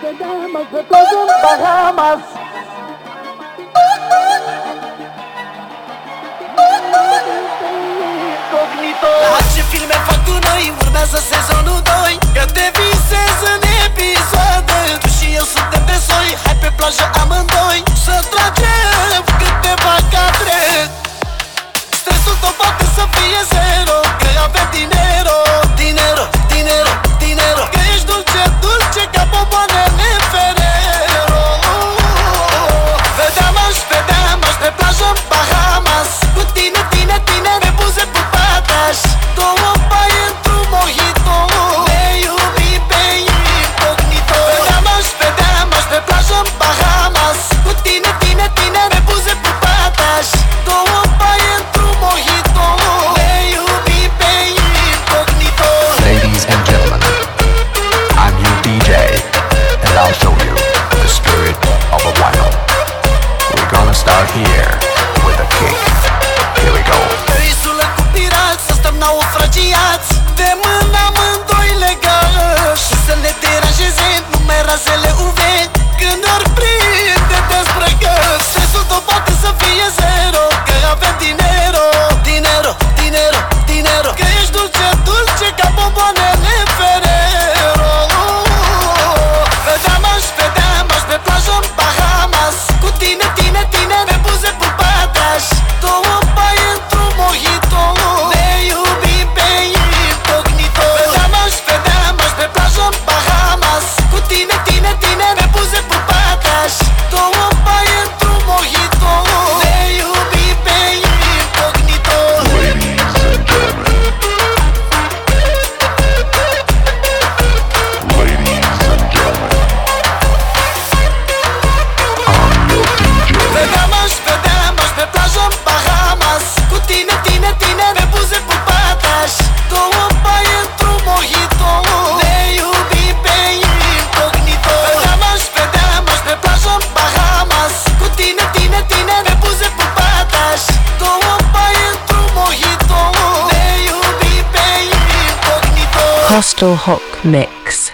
damas de playa en Bahamas. La ce filme fac cu noi, urmează sezonul 2. Eu te visez în episoade, tu și eu suntem de soi. Hai pe plajă amândoi, să tragem câteva cadre. Stresul tău poate să fie zero, că avem dinero, dinero, dinero, dinero. Că ești dulce, dulce ca bomboanele Ferrero. Vedeam aș pe plajă în Bahamas. Cu tine, tine, tine, pe buze pupataș. Două pai într-un mojito, ne iubim pe incognito. Vedeam aș pe plajă în Bahamas. Cu tine, tine, tine, pe buze pupataș. Două pai într-un mojito, ne iubim pe incognito. Ladies and gentlemen, I'm your DJ, and I'll show you the spirit of a vinyl. We're gonna start here with a kick. Here we go. Risulă cu pirați, să stăm naufragiați, de mână amândoi legași. Și să ne deranjeze numai razele UV, când ori prinde dezbrăcați. Stresul tău poate să fie zero, că avem dinero, dinero, dinero, dinero. Că ești dulce, dulce ca bomboanele Ferrero. Vedeam aș pe plajă în Bahamas. Cu tine, tine, tine, pe buze pupataș. Două pai într-un mojito, ne iubim pe incognito. Vedeam aș pe plajă în Bahamas. Cu tine, tine, tine, pe buze pupataș. Două pai într-un mojito, ne iubim pe incognito. Ladies and gentlemen, I'm your DJ. Vedeam aș pe plajă în Bahamas. Cu tine, tine, tine, pe buze pupataș. Două pai într-un mojito, ne iubim pe incognito. Vedeam aș pe plajă în Bahamas. Cu tine, tine, tine, pe buze pupataș. Două pai într-un mojito, ne iubim pe incognito. Hostel Hawk Mix.